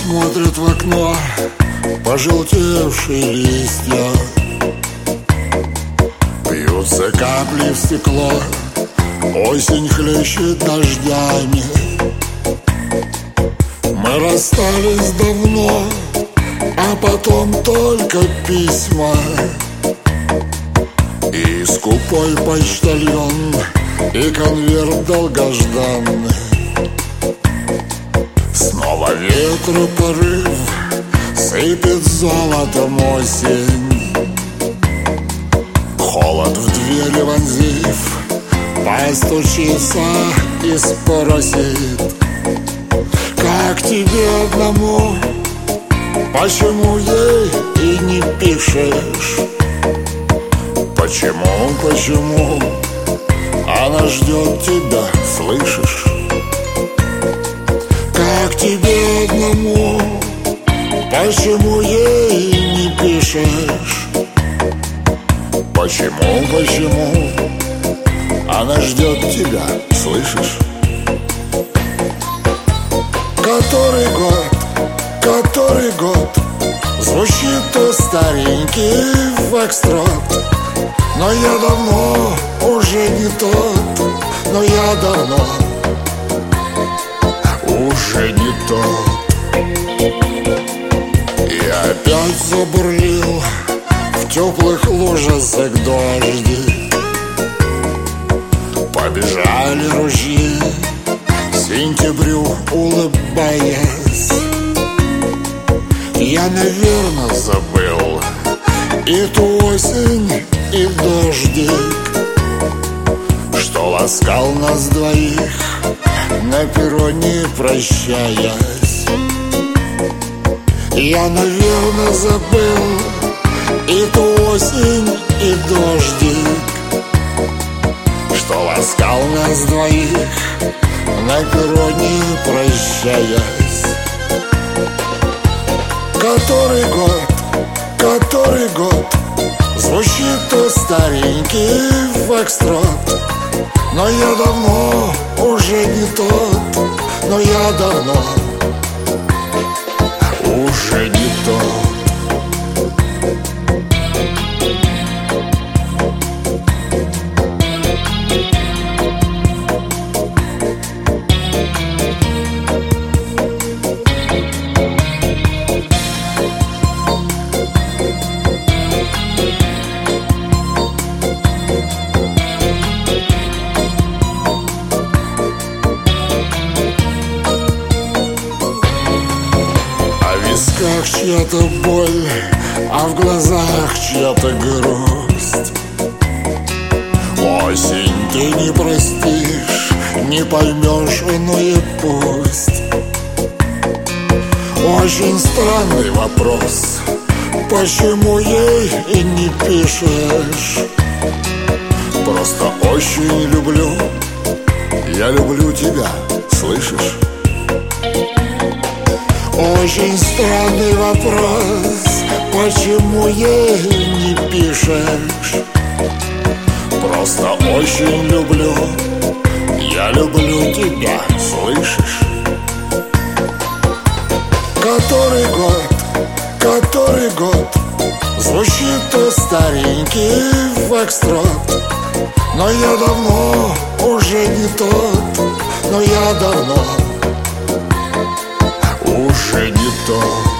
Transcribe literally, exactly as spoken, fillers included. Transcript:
смотрит в окно пожелтевшие листья, бьются капли в стекло, осень хлещет дождями. Мы расстались давно, а потом только письма и скупой почтальон, и конверт долгожданный. Снова ветру порыв, сыпет золотом осень. Холод в двери вонзив, постучится и спросит: как тебе одному? Почему ей и не пишешь? Почему, почему она ждет тебя, слышишь? Как тебе одному? Почему ей не пишешь? Почему, почему она ждет тебя, слышишь? Который год, который год звучит то старенький фокстрот. Но я давно уже не тот, но я давно уже не тот. И опять забурлил в теплых лужицах дожди. Побежали ручьи сентябрю, улыбаясь. Я, наверное, забыл и ту осень, и дождик, что ласкал нас двоих на перроне, прощаясь. Я, наверное, забыл и ту осень, и дождик, что ласкал нас двоих на перроне, прощаясь. Который год, который год звучит то старенький фокстрот. Но я давно уже не тот, но я давно уже не тот. В висках чья-то боль, а в глазах чья-то грусть. Осень ты не простишь, не поймешь, ну и пусть. Очень странный вопрос, почему ей и не пишешь? Просто очень люблю, я люблю тебя, слышишь? Очень странный вопрос, почему ей не пишешь? Просто очень люблю, я люблю тебя, слышишь? Который год, который год звучит то старенький фокстрот. Но я давно уже не тот, но я давно уже не тот.